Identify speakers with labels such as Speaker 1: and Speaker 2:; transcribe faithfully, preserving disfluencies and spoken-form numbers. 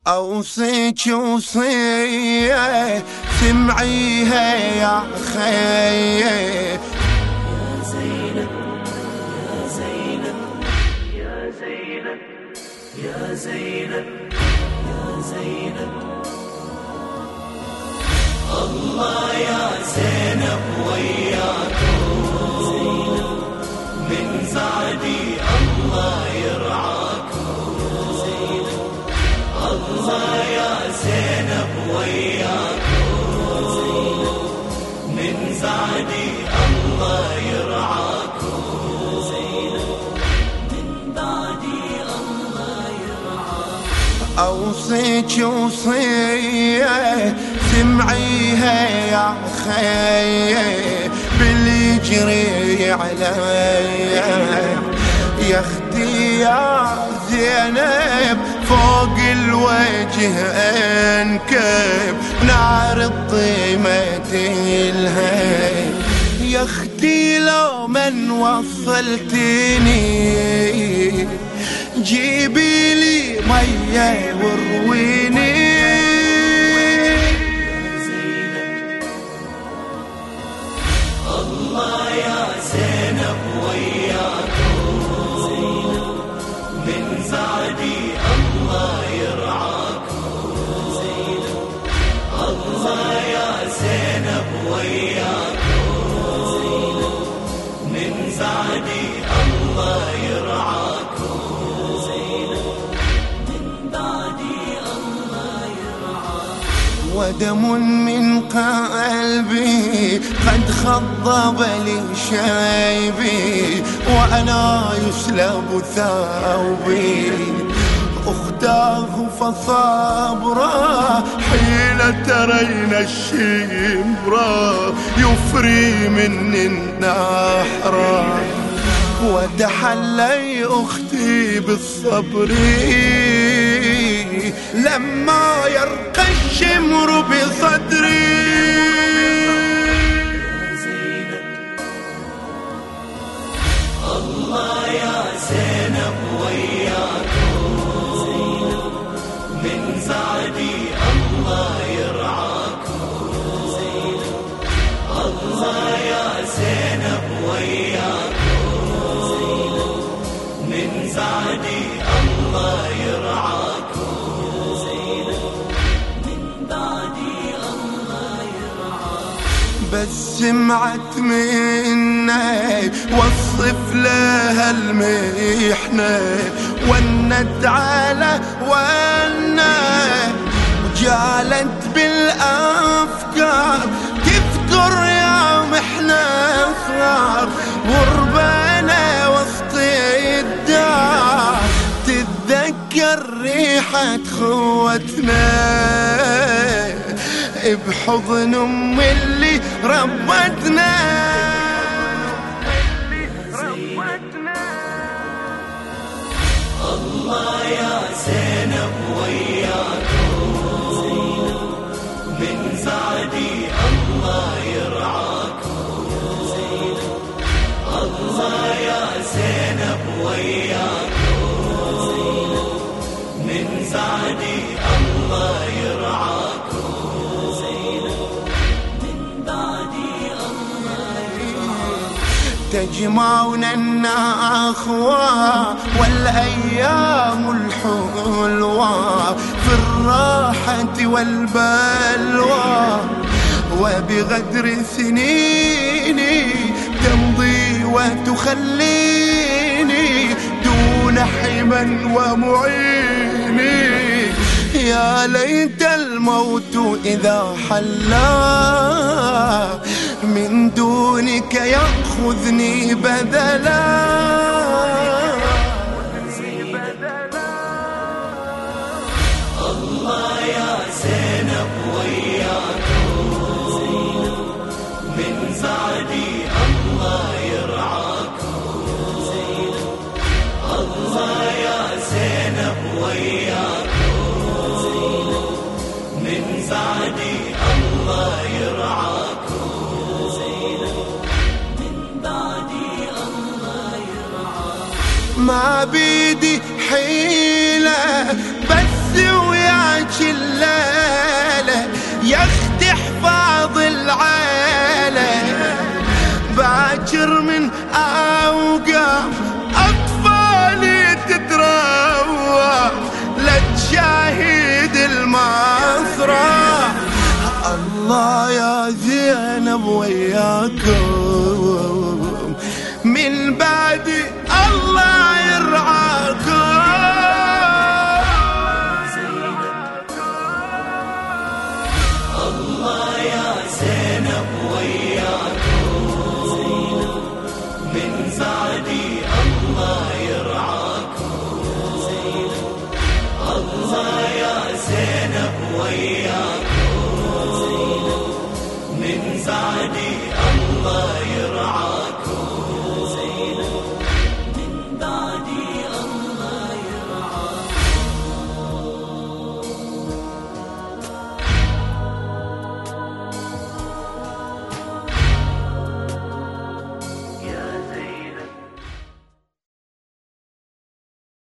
Speaker 1: أوصيك وصية سمعيها يا خي.
Speaker 2: يا زينب يا زينب يا زينب يا زينب يا زينب الله يا زينب وياكم من زعدي الله يرعاكم. الله يا زينب وياكم من زعدي الله يرعاكم. من بعدي الله يرعاكم.
Speaker 1: أوصيك وصية سمعيها يا خي باللي يجري علي. يا اختي يا زينب فوق الوجه انكب نار الطيمة الهي. يا اختي لو من وصلتيني جيبي لي مية ورويني.
Speaker 2: الله يا زينب وياكم من زعدي الله يرعاكم. الله يا زينب وياكم من زعدي الله يرعاكم. من بعدي الله يرعاكم.
Speaker 1: ودم من قلبي قد خضب لي شيبي وأنا يسلب ثوبي. أختاه فصبرا حين ترين الشمرا يفري مني النحرا. وتحلي أختي بالصبر لما يرقى الشمر بصدري.
Speaker 2: الله يا زينب وياكم من زعدي الله يرعاكم. الله يا زينب وياكم من زعدي الله يرعاكم. من بعدي الله يرعاكم.
Speaker 1: بس سمعت مني وصف لها المحنة ونت على ونة وجالت بالأفكار تذكر يا محنة صغار غربانة وسط الدار تتذكر ريحة خوتنا بحضن أم اللي ربتنا.
Speaker 2: الله يا زينب وياكم من زعدي الله يرعاكم. الله يا زينب وياكم من زعدي الله يرعاكم. من بعدي الله يرعاكم.
Speaker 1: تجمعنا النخوة والأيام الحلوة في الراحة والبلوى وبغدر سنيني تمضي وتخليني دون حما ومعيني. يا ليت الموت إذا حلا من دونك يأخذني بدلا.
Speaker 2: الله يا زينب وياكم من زعدي الله يرعاكم. الله يا زينب وياكم من زعدي الله يرعاكم. من بعدي الله يرعاكم.
Speaker 1: ما بيدي حيلة بس ويا يا اختي احفظ العيلة باكر من اوقام اطفالي تتروى لا تشاهد المسرح. الله يا زينب وياكم من بعد الله يرعاكم.
Speaker 2: الله يا زينب وياكم من بعدي الله يرعاكم. الله يا زينب وياكم من بعدي